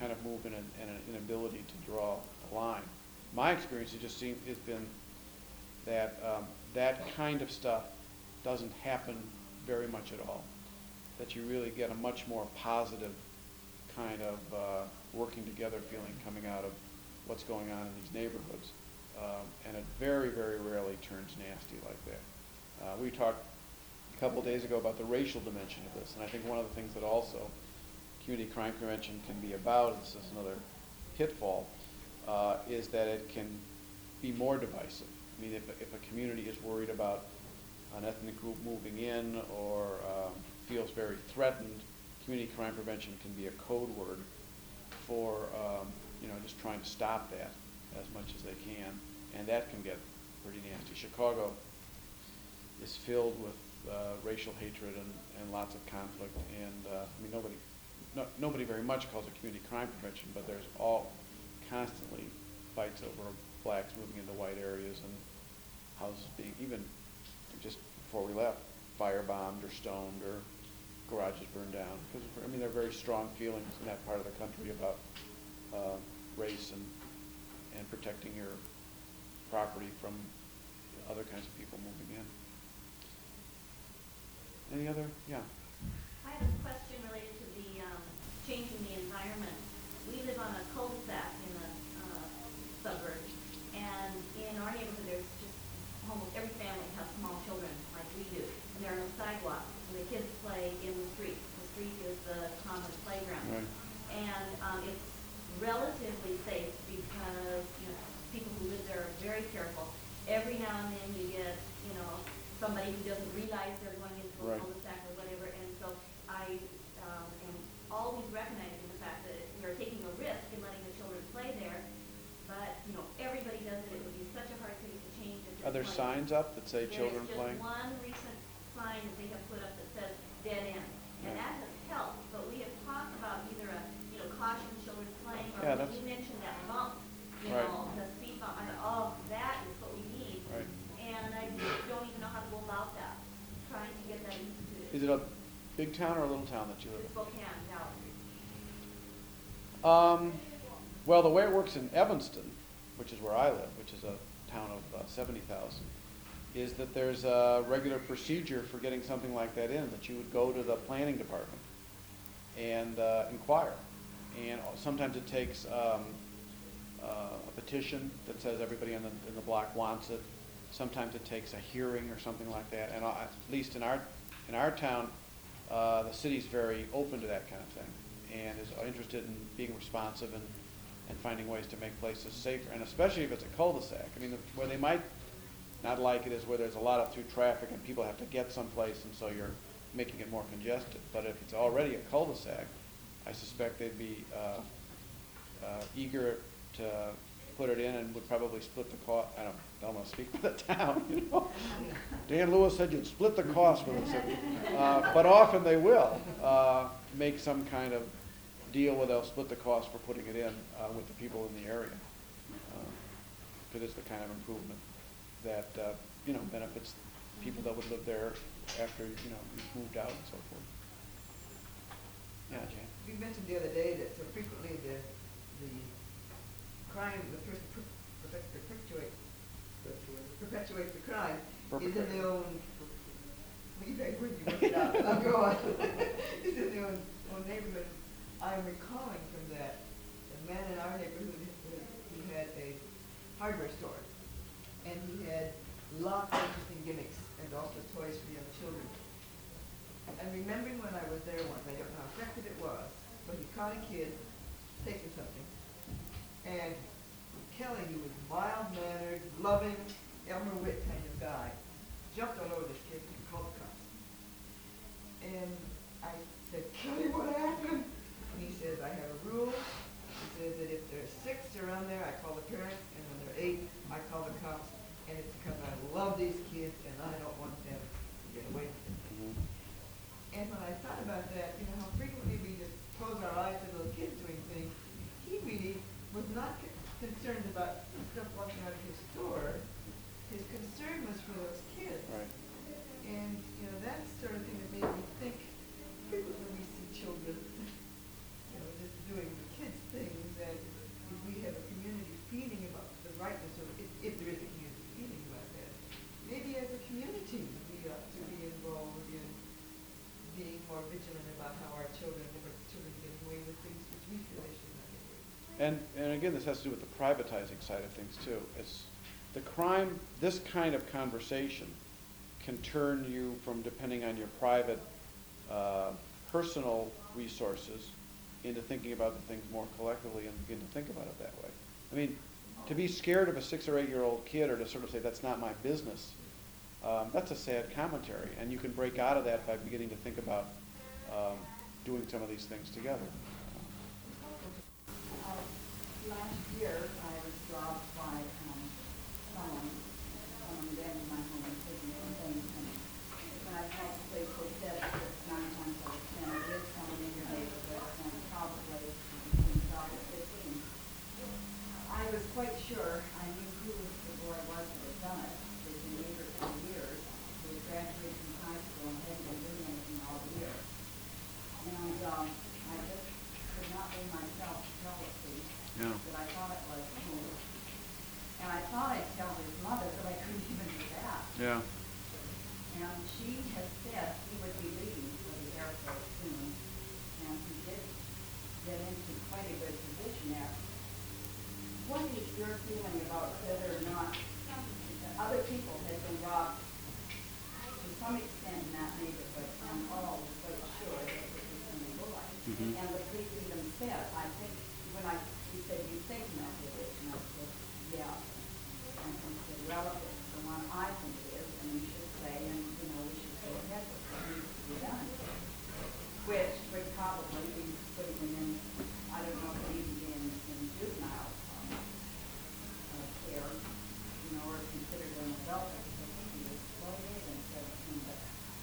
kind of move in an, in an inability to draw a line. My experience has just seen, has been that um, that kind of stuff doesn't happen very much at all. That you really get a much more positive kind of uh, working together feeling coming out of what's going on in these neighborhoods. Um, and it very, very rarely turns nasty like that. Uh, we talked a couple days ago about the racial dimension of this, and I think one of the things that also community crime prevention can be about, this is another pitfall, uh, is that it can be more divisive. I mean, if, if a community is worried about an ethnic group moving in or um, feels very threatened, community crime prevention can be a code word for um, you know, just trying to stop that as much as they can, and that can get pretty nasty. Chicago is filled with uh, racial hatred and, and lots of conflict, and uh, I mean, nobody, no, nobody very much calls it community crime prevention, but there's all constantly fights over blacks moving into white areas and houses being, even just before we left, firebombed or stoned or garages burned down. Because, I mean, there are very strong feelings in that part of the country about uh, race and, and protecting your property from other kinds of people moving in. Any other? Yeah. I have a question related to the um, changing the environment. We live on a cul-de-sac in the uh, suburbs, and in our neighborhood there's just almost every family has small children like we do, and there are no sidewalks, and the kids play in the street. The street is the common playground. Right. And um, it's relatively safe because, you know, people who live there are very careful. Every now and then you get, you know, somebody who doesn't realize they're going into a Right. cul-de-sac or whatever, and so I um, am always recognizing the fact that we're taking a risk in letting the children play there, but, you know, everybody does it. It would be such a hard thing to change if Are there there's one- signs up that say children playing? There's just one recent sign that they have put up that says dead end, and Yeah. that has helped, but we have talked about either a, you know, caution children playing, or Yeah, when that's- you mentioned that bump, you Right. know, the speed bump, I thought, oh, that is what we need. Right. And I don't even know how to go about that, trying to get that instituted. Is it a big town or a little town that you live in? Spokane, Dallas. Um, well, the way it works in Evanston, which is where I live, which is a town of uh, seventy thousand, is that there's a regular procedure for getting something like that in, that you would go to the planning department and uh, inquire. And sometimes it takes um, uh, a petition that says everybody in the, in the block wants it. Sometimes it takes a hearing or something like that. And uh, at least in our, in our town, uh, the city's very open to that kind of thing and is interested in being responsive and, and finding ways to make places safer, and especially if it's a cul-de-sac. I mean, the, where they might not like it is where there's a lot of through traffic and people have to get someplace, and so you're making it more congested. But if it's already a cul-de-sac, I suspect they'd be uh, uh, eager to put it in and would probably split the cost. I don't, don't want to speak for the town, you know. Dan Lewis said you'd split the cost with the city. Uh, but often they will uh, make some kind of deal where they'll split the cost for putting it in uh, with the people in the area. Because uh, it's the kind of improvement that, uh, you know, benefits people that would live there after, you know, you've moved out and so forth. Yeah, Jan? You mentioned the other day that so frequently the, the crime, the person per- per- perpetuates, perpetuates the crime is in their own, well, you guys, when you work it out, I'll go on. Is in their own, own neighborhood. I'm recalling from that, a man in our neighborhood, he had a hardware store, and he had lots of interesting gimmicks and also toys for young children. And remembering when I was there once, I don't know how effective it was, but he caught a kid taking something, and Kelly, who was mild-mannered, loving, Elmer Witt kind of guy, jumped all over this kid and called the cops. And I said, Kelly, what happened? And he says, I have a rule. He says that if there's six around there, I call the parents, and when there are eight, I call the cops. And it's because I love these kids, and I don't want them to get away with it. Mm-hmm. And when I thought about that, you know, how frequently we just close our eyes to those kids doing things, he really was not c- concerned about stuff walking out of his store. His concern was for those kids. Right. And, you know, that's the sort of thing that made me think frequently we see children, you know, just doing the kids' thing. And, and again, this has to do with the privatizing side of things too. It's the crime, this kind of conversation can turn you from depending on your private, uh, personal resources into thinking about the things more collectively and begin to think about it that way. I mean, to be scared of a six or eight-year-old kid or to sort of say, that's not my business, um, that's a sad commentary. And you can break out of that by beginning to think about um, doing some of these things together. Uh, Last year, I was robbed by um, someone, someone abandoned my home and taken some things. And when I called the police, they said that nine times out of ten, it is someone in your neighborhood, and probably between twelve and fifteen. I was quite sure I knew who the boy was that had done it. They'd been neighbors for years. He had graduated from high school and hadn't been doing anything all year. And um, I just could not bring myself to tell the police Yeah. that I thought it was him. And I thought I'd tell his mother, but I couldn't even do that. Yeah. And she has said he would be leaving for the airport soon. And he did get into quite a good position there. What is your feeling about whether or not other people had been robbed to some extent in that neighborhood, and all was quite sure that it was going to be boy? Mhm. And the police even said, I think, when I, he said, you think no, it is? And I said, yeah. And he said, well, if it's the one I think it is, then you should say, and, you know, we should go ahead with what needs to be done. Which would probably be putting him in, I don't know if it even be in, in juvenile um, uh, care, you know, or considered an adult, because I think he was twenty-eight and seventeen. But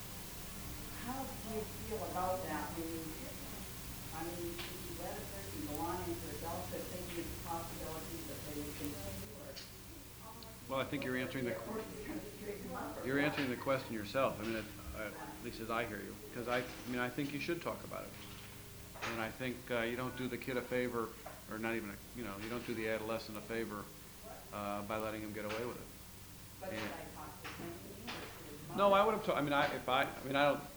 how do you feel about that when you, I mean, if you let a person go on into adulthood thinking of the possibilities that they would continue, or Well, I think you're answering the, their course is going to straighten them up? or you're what? answering the question yourself. I mean, it, uh, at least as I hear you. Because I, I mean, I think you should talk about it. And I think uh, you don't do the kid a favor, or not even, a, you know, you don't do the adolescent a favor uh, by letting him get away with it. But should And- I talk to him, or should his No, mother? I would have, I mean, I, if I, I mean, I don't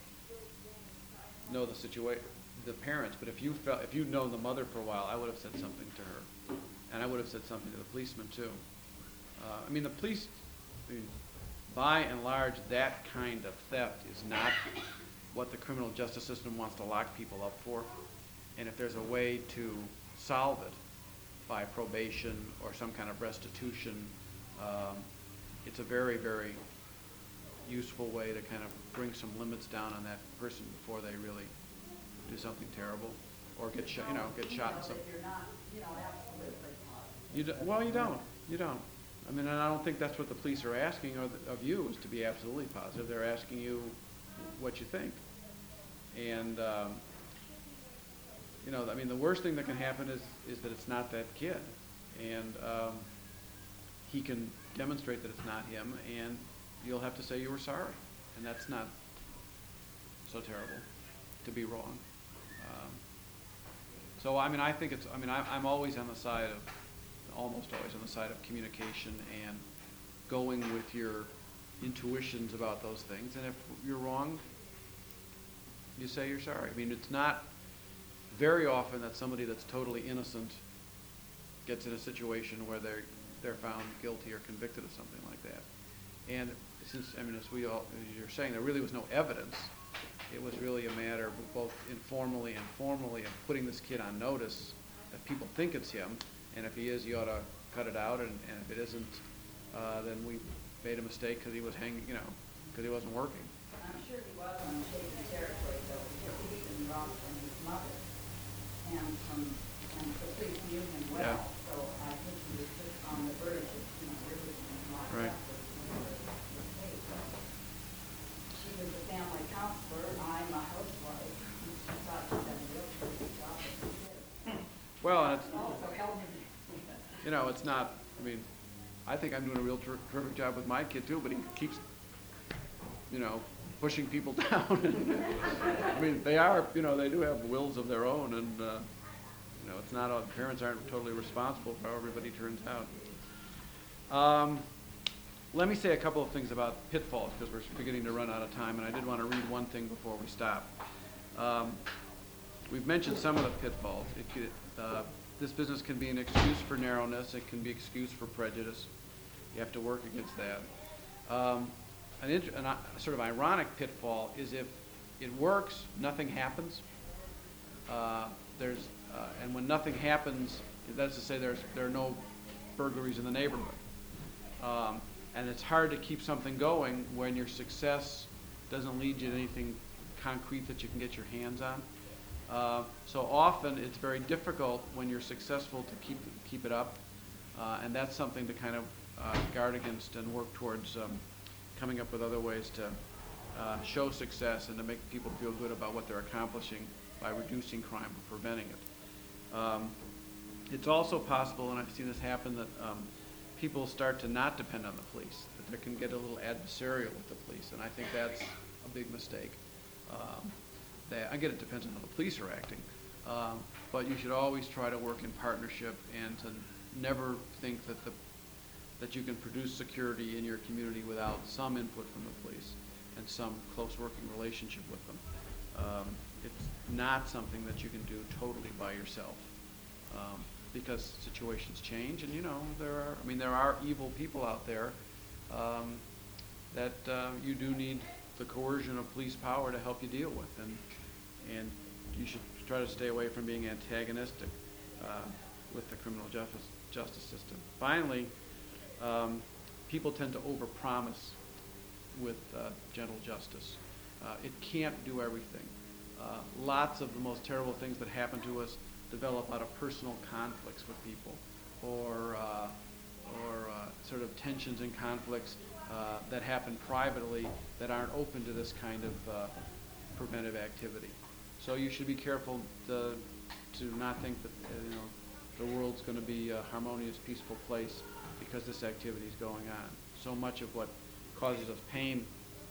know the situation, the parents, but if you felt, if you'd known the mother for a while, I would have said something to her. And I would have said something to the policeman too. Uh, I mean, the police, I mean, by and large, that kind of theft is not what the criminal justice system wants to lock people up for. And if there's a way to solve it by probation or some kind of restitution, um, it's a very, very useful way to kind of bring some limits down on that person before they really do something terrible or get shot, you know, get shot in some. That you're not, you know, absolutely positive. You do, well, you don't. You don't. I mean, and I don't think that's what the police are asking of, of you, is to be absolutely positive. They're asking you what you think. And, um, you know, I mean, the worst thing that can happen is, is that it's not that kid. And um, he can demonstrate that it's not him, and you'll have to say you were sorry. And that's not so terrible, to be wrong. Um, so, I mean, I think it's, I mean, I, I'm always on the side of, almost always on the side of communication and going with your intuitions about those things. And if you're wrong, you say you're sorry. I mean, it's not very often that somebody that's totally innocent gets in a situation where they're, they're found guilty or convicted of something like that. And since, I mean, as we all, as you're saying, there really was no evidence. It was really a matter of both informally and formally of putting this kid on notice that people think it's him, and if he is, you ought to cut it out, and, and if it isn't, uh, then we made a mistake because he was hanging, you know, because he wasn't working. I'm sure he was on shaky territory though, because he'd been robbed from his mother and from, and the police knew him well. Yeah. So I think he was just on the verge of, you know, really being locked Right. up with whatever was paid. She was a family counselor, I'm a housewife, and she thought she had a real terrific job as a kid. Well, and it's, Also helped him. you know, it's not, I mean, I think I'm doing a real ter- terrific job with my kid too, but he keeps, you know, pushing people down. I mean, they are, you know, they do have wills of their own, and, uh, you know, it's not, all, parents aren't totally responsible for how everybody turns out. Um, let me say a couple of things about pitfalls, because we're beginning to run out of time, and I did want to read one thing before we stop. Um, we've mentioned some of the pitfalls. It could, uh, this business can be an excuse for narrowness. It can be excuse for prejudice. You have to work against that. Um, an, int- an, uh, sort of ironic pitfall is if it works, nothing happens. Uh, there's, uh, and when nothing happens, that's to say there's, there are no burglaries in the neighborhood. Um, and it's hard to keep something going when your success doesn't lead you to anything concrete that you can get your hands on. Uh, so often it's very difficult when you're successful to keep keep it up, uh, and that's something to kind of uh, guard against and work towards um, coming up with other ways to uh, show success and to make people feel good about what they're accomplishing by reducing crime or preventing it. Um, it's also possible, and I've seen this happen, that um, people start to not depend on the police, that they can get a little adversarial with the police, and I think that's a big mistake. Um, that, again, it depends on how the police are acting, um, but you should always try to work in partnership and to never think that the that you can produce security in your community without some input from the police and some close working relationship with them. Um, it's not something that you can do totally by yourself, um, because situations change, and you know there are. I mean, there are evil people out there um, that uh, you do need the coercion of police power to help you deal with, and and you should try to stay away from being antagonistic uh, with the criminal justice justice system. Finally, um, people tend to overpromise with uh, gentle justice. Uh, it can't do everything. Uh, lots of the most terrible things that happen to us develop out of personal conflicts with people, or uh, or uh, sort of tensions and conflicts uh, that happen privately that aren't open to this kind of uh, preventive activity. So you should be careful to, to not think that uh, you know the world's going to be a harmonious, peaceful place because this activity is going on. So much of what causes us pain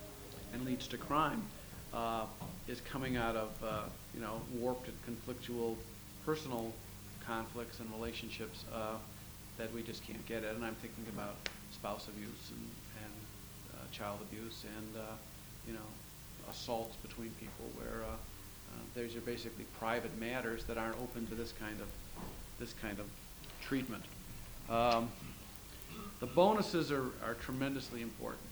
and leads to crime uh, is coming out of uh, you know warped and conflictual personal conflicts and relationships uh, that we just can't get at. And I'm thinking about spouse abuse and, and uh, child abuse and uh, you know assaults between people, where uh, uh, these are basically private matters that aren't open to this kind of this kind of treatment. Um, the bonuses are, are tremendously important.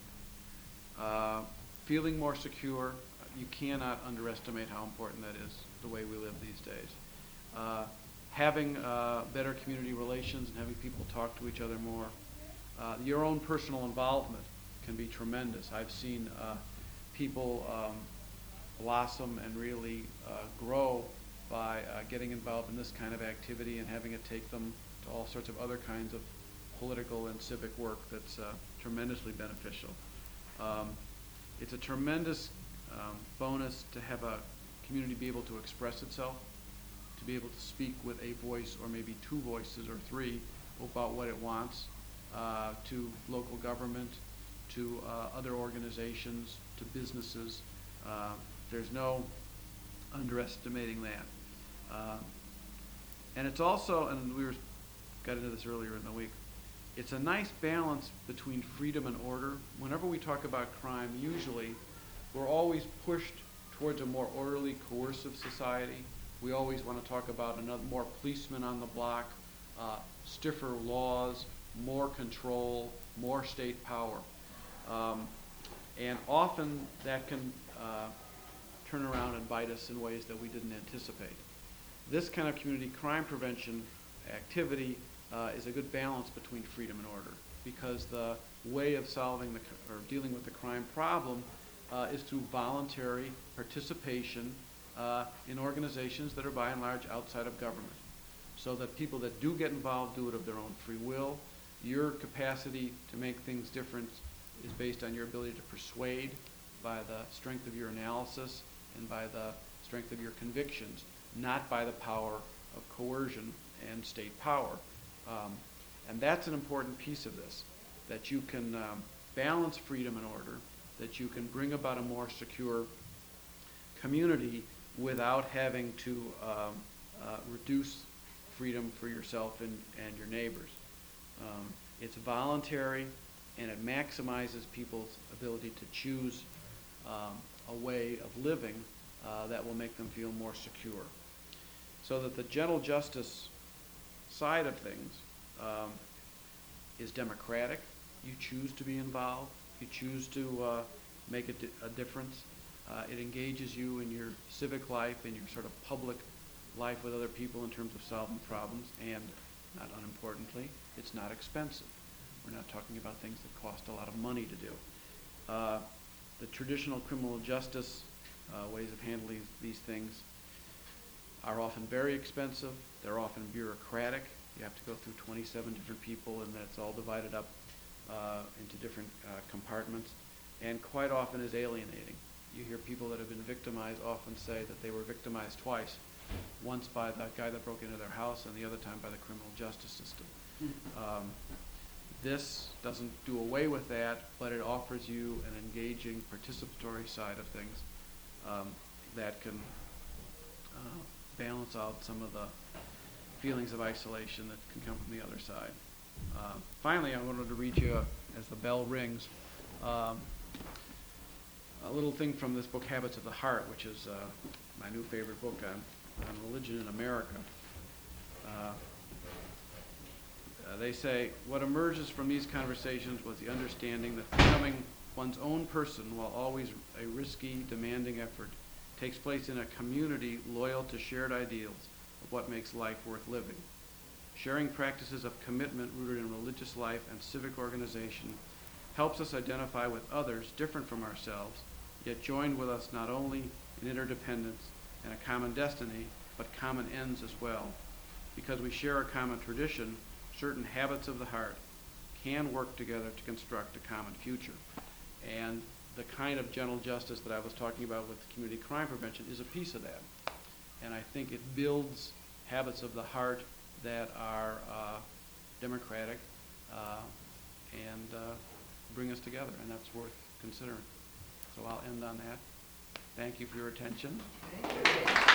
Uh, feeling more secure, you cannot underestimate how important that is, the way we live these days. Uh, having uh, better community relations and having people talk to each other more. Uh, your own personal involvement can be tremendous. I've seen uh, people um, blossom and really uh, grow by uh, getting involved in this kind of activity and having it take them to all sorts of other kinds of political and civic work that's uh, tremendously beneficial. Um, it's a tremendous um, bonus to have a community be able to express itself, to be able to speak with a voice or maybe two voices or three about what it wants, uh, to local government, to uh, other organizations, to businesses. Uh, there's no underestimating that. Uh, and it's also, and we were got into this earlier in the week, it's a nice balance between freedom and order. Whenever we talk about crime, usually we're always pushed towards a more orderly, coercive society. We always want to talk about another, more policemen on the block, uh, stiffer laws, more control, more state power. Um, and often that can uh, turn around and bite us in ways that we didn't anticipate. This kind of community crime prevention activity uh, is a good balance between freedom and order, because the way of solving the or dealing with the crime problem uh, is through voluntary participation uh, in organizations that are by and large outside of government, so that people that do get involved do it of their own free will. Your capacity to make things different is based on your ability to persuade by the strength of your analysis and by the strength of your convictions, not by the power of coercion and state power. Um, and that's an important piece of this, that you can um, balance freedom and order, that you can bring about a more secure community without having to um, uh, reduce freedom for yourself and, and your neighbors. Um, it's voluntary, and it maximizes people's ability to choose um, a way of living uh, that will make them feel more secure. So that the gentle justice side of things um, is democratic. You choose to be involved. You choose to uh, make a, di a difference. Uh, it engages you in your civic life and your sort of public life with other people in terms of solving problems. And not unimportantly, it's not expensive. We're not talking about things that cost a lot of money to do. Uh, the traditional criminal justice uh, ways of handling these things are often very expensive. They're often bureaucratic. You have to go through twenty-seven different people, and that's all divided up uh, into different uh, compartments, and quite often is alienating. You hear people that have been victimized often say that they were victimized twice, once by the guy that broke into their house and the other time by the criminal justice system. Um, this doesn't do away with that, but it offers you an engaging, participatory side of things um, that can uh, balance out some of the feelings of isolation that can come from the other side. Uh, finally, I wanted to read you, uh, as the bell rings, um, a little thing from this book, Habits of the Heart, which is uh, my new favorite book on, on religion in America. Uh, uh, they say, what emerges from these conversations was the understanding that becoming one's own person, while always a risky, demanding effort, takes place in a community loyal to shared ideals of what makes life worth living. Sharing practices of commitment rooted in religious life and civic organization helps us identify with others different from ourselves, yet joined with us not only in interdependence and a common destiny, but common ends as well. Because we share a common tradition, certain habits of the heart can work together to construct a common future. And the kind of gentle justice that I was talking about with community crime prevention is a piece of that. And I think it builds habits of the heart that are uh, democratic uh, and uh, bring us together, and that's worth considering. So I'll end on that. Thank you for your attention. Thank you.